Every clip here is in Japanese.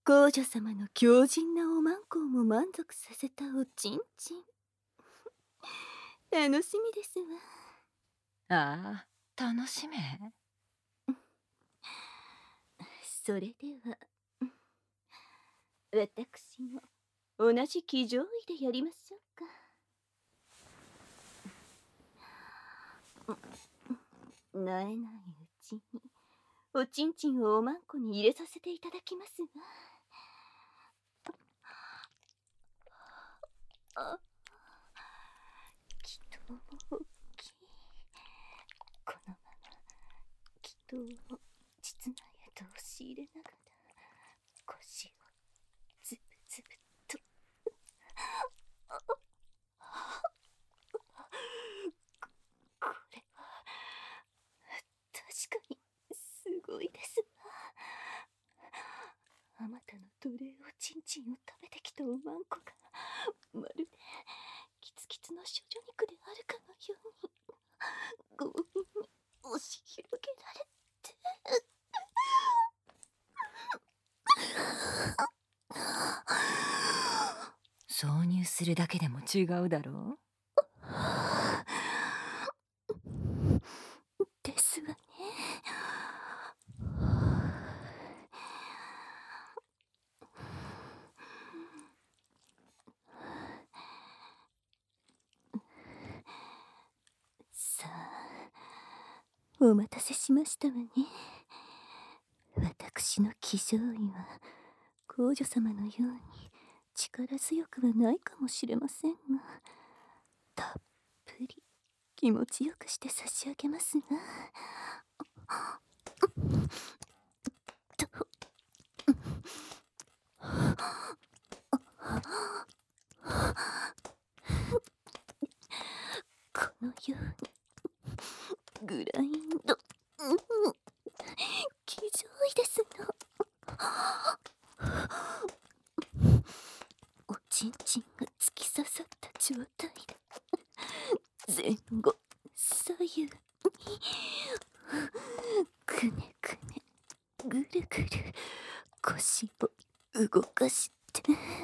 皇女様の強靭なおまんこをも満足させたおちんちん。楽しみですわ。ああ、楽しめ。 それでは私も同じ騎乗位でやりましょうか。慣れないうちにおちんちんをおまんこに入れさせていただきますわ。気筒も大きい。このまま気筒を膣内へと押し入れながら腰をズブズブとこれは確かにすごいですわ。あまたの奴隷おちんちんを食べてきたおまんこがまるでキツキツの処女肉であるかのように強引に押し広げられて挿入するだけでも違うだろう。 ですわね。さあ、お待たせしましたわね。私の騎乗位は皇女様のように力強くはないかもしれませんが、たっぷり気持ちよくして差し上げますが。このようにグラインド、騎乗位ですの。おちんちんが突き刺さった状態で前後左右にくねくねぐるぐる腰を動かして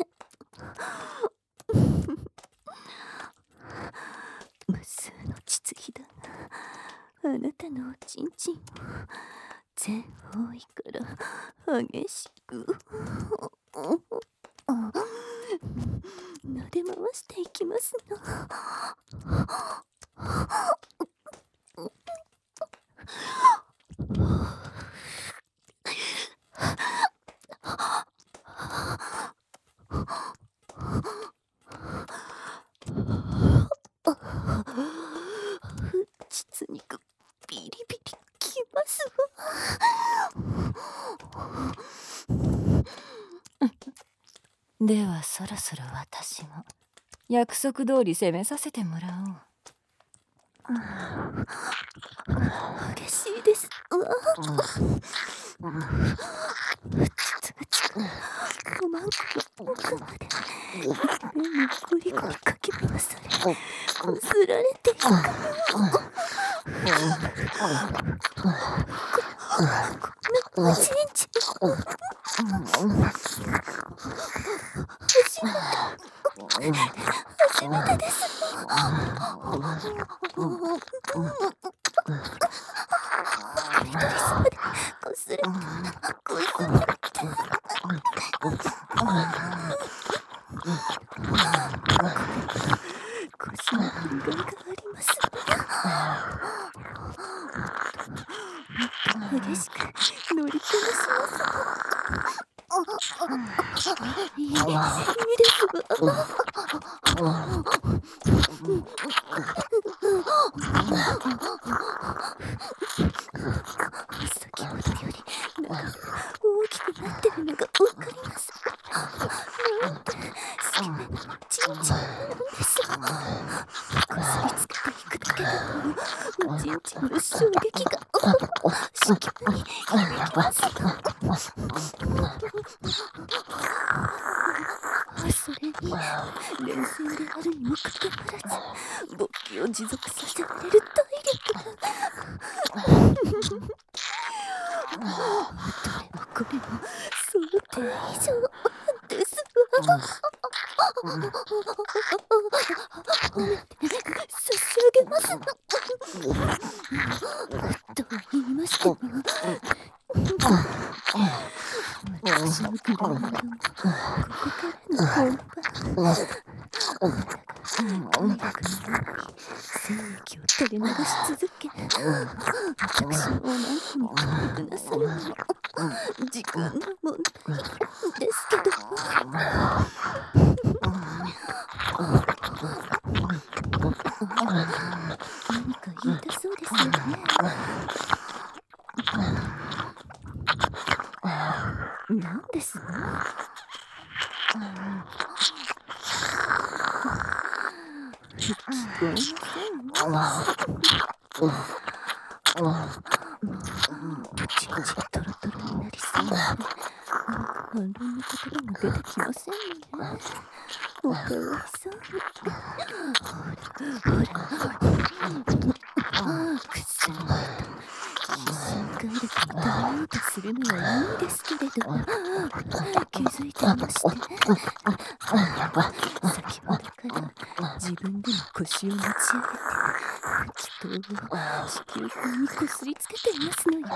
無数の膣ひだがあなたのおちんちんを全方位から激しく撫で回していきますの。膣肉ビリビリきますわ。ではそろそろ私も約束通り攻めさせてもらおう。 嬉しいですわ。おまんこの奥まで目にゴリゴリかき回されこすられていくこのおちんちん初めてですクリトリスまでこすれてこすれて腰に振りがいがあります激しく乗りこなしますいいですわ先ほどよりなんか大きくなってるのがわかりますなんてスケベなちんちんなんですこすりつけていくだけでもちんちんの衝撃が子宮に響きますそれに連戦であるにもかかわらず勃起を持続させられる体力どれもこれも相当大丈夫ですわ。褒めて差し上げます。とは言いましても、私のグラウンドもここからの本番。体力のように精液を垂れ流し続け、私のおなこに入ってくださるのも時間の問題ですけど、何か言いたそうですよね。なんですの？聞こえません？ちんちんトロトロになりそうで、反論の言葉が出てきませんね。おかわいそうに。ほら、くすんだ必死に帰ると止めようとするのはいいんですけれど、気づいてまして、先ほどから自分でも腰を持ち上げて気筒を子宮口にこすりつけていますのよ。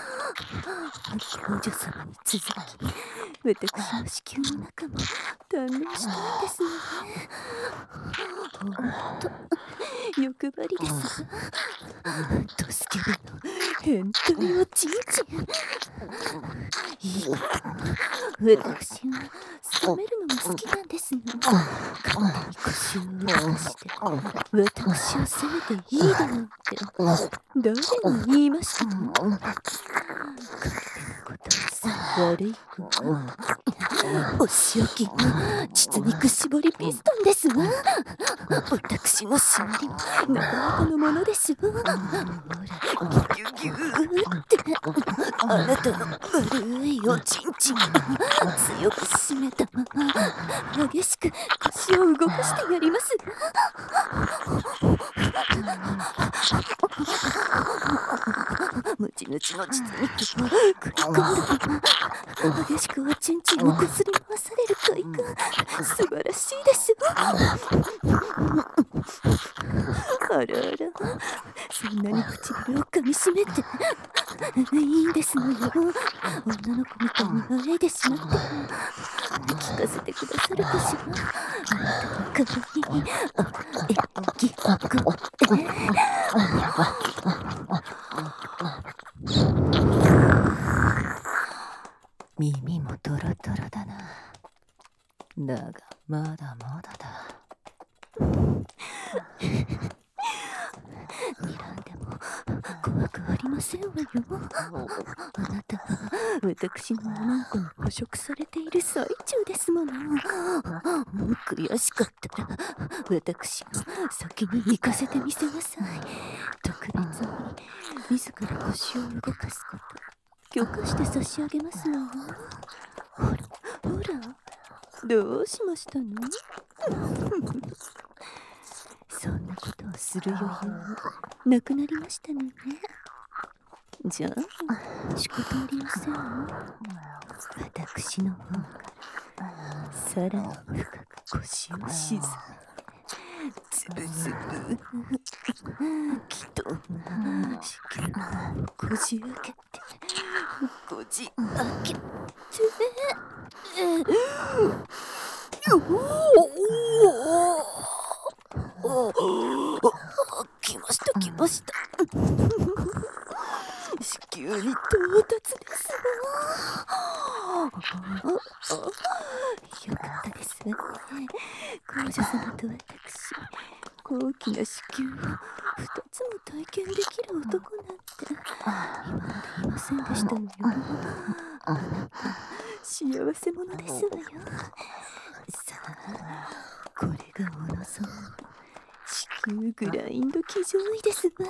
王女様に続き、私の子宮の中も堪能したいんですのね。ほんと欲張りですわ。ドスケベの変態おちんちん。いい私は冷めるのが好きなんですが、勝手に腰を動かして私を責めていいだろうって誰が言いましたの？勝手なことはさ悪い子。お仕置きの膣肉絞りピストンですわ。私のしまりもなかなかのものですわ。ほらギュギュギュってあなたの悪いおちんちんを強く締めたまま激しく腰を動かしてやります。ムチムチの膣肉を食い込んだまま激しくおちんちんをこすり回される快感、素晴らしいですわ。あらあら、そんなに唇を噛みしめていいんですのよ。女の子みたいにあえいでしまって聞かせてくださるかしら。あなたのかわいいぎっこ耳もトロトロだな。だがまだまだだ。睨んでも怖くありませんわよ。あなたは私の女の子に捕食されている最中ですもの。悔しかったら私が先に行かせてみせなさい。特別に自ら腰を動かすこと許可して差し上げますのよ。ほらほら、どうしましたの？そんなことをする余裕なくなりましたのね。じゃあしかたありませんわ。私の方からさらに深く腰を沈め、つぶつぶきっと子宮をこじ開けてこじ開けて来ました来ました。子宮に到達ですわ。よかったですわね。皇女様と私、高貴な子宮を2つも体験できる男なんて今までいませんでしたのよ。あなた幸せ者ですわよ。さあ、これがお望む子宮グラインド騎乗位ですわ。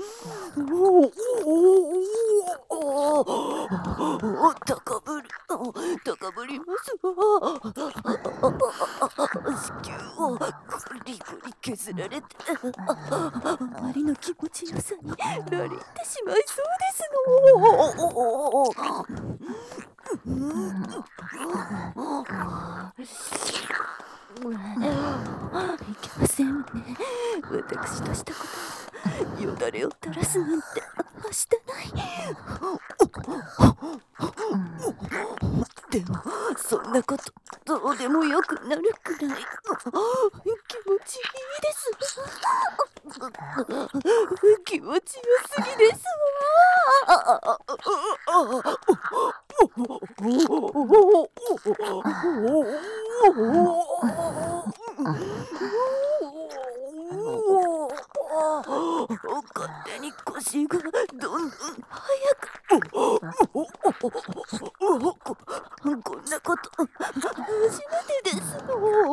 高ぶる。 高ぶりますわ。子宮をグリグリ削られて、あまりの気持ちよさにラリってしまいそうですの。いけませんわね。私としたことよだれを垂らすなんてはしたない。でもそんなことどうでもよくなるくらい気持ちいいです。気持ちよすぎですわ。勝手に腰がどんどん速く。こんなこと初めてです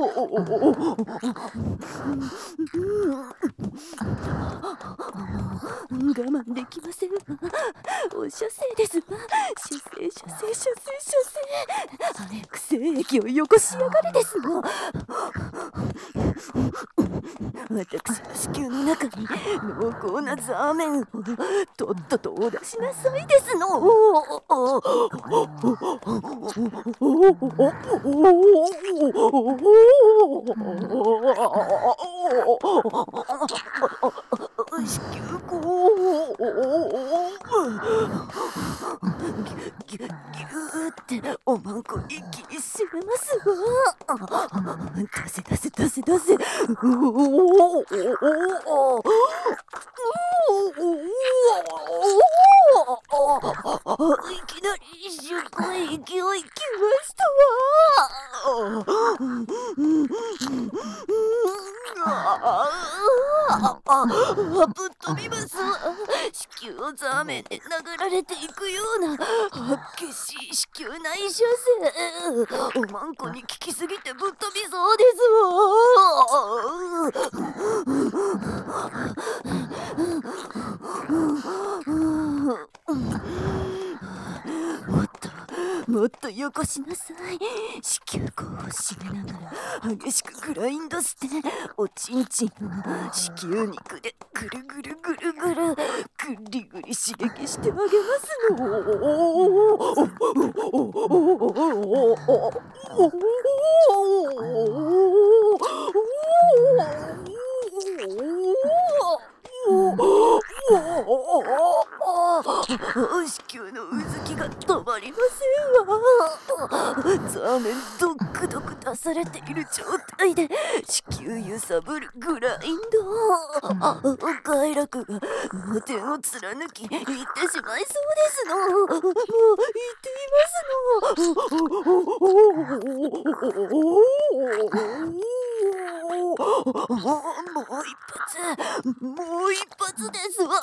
我慢できませんわ。お射精ですわ。射精。早く精液をよこしやがれですわ。私の子宮の中に濃厚なザーメンをとっととお出しなさいですの。子宮口ギューっておまんこ一気に締めますわ。出せ。いきなりすごい勢いきましたわ。ぶっ飛びますわ。子宮をザーメンで殴られていくような激しい子宮内射精。おまんこに効きすぎてぶっ飛びそうですわ。もっとよこしなさい。子宮口を締めながら激しくグラインドしておちんちんを子宮肉でぐるぐるぐりぐり刺激してあげますの。子宮のうずきが止まりませんわ。ザーメンドックドク出されている状態で子宮揺さぶるグラインド。快楽が脳天を貫きいってしまいそうですの。もう言っていますの。もう一発ですわ。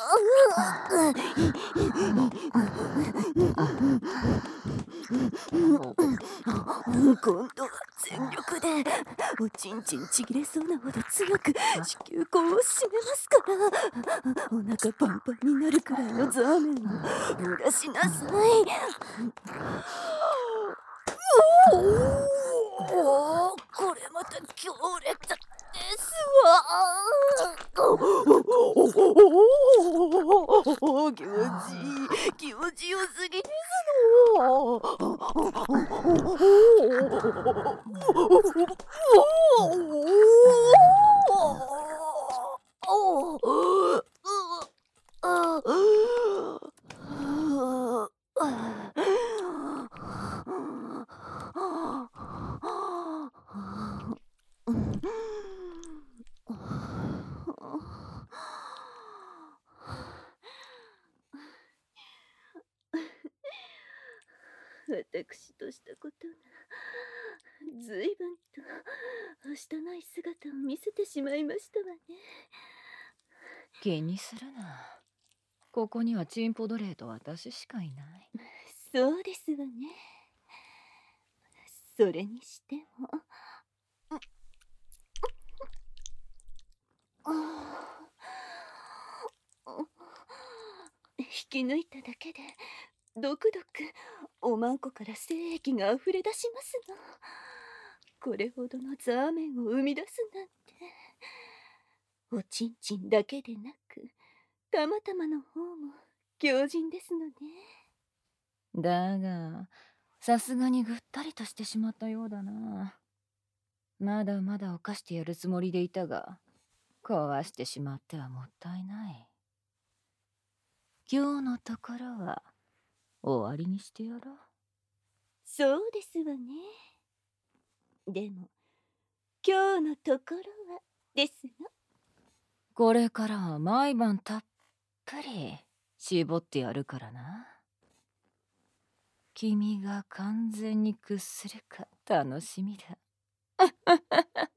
今度は全力でおちんちんちぎれそうなほど強く子宮口を締めますから、お腹パンパンになるくらいのザーメンをお出しなさい。これまた強烈ですわ。気持ちよすぎです私としたことがずいぶんとはしたない姿を見せてしまいましたわね。 気にするな。ここにはチンポ奴隷と私しかいない。 そうですわね。それにしても引き抜いただけでドクドクおまんこから精液があふれ出しますの。これほどのザーメンを生み出すなんて。おちんちんだけでなく、たまたまの方も強靭ですのね。 だがさすがにぐったりとしてしまったようだな。まだまだ犯してやるつもりでいたが、壊してしまってはもったいない。今日のところは終わりにしてやろう。 そうですわね。でも今日のところはですの。 これからは毎晩たっぷり絞ってやるからな。君が完全に屈するか楽しみだ。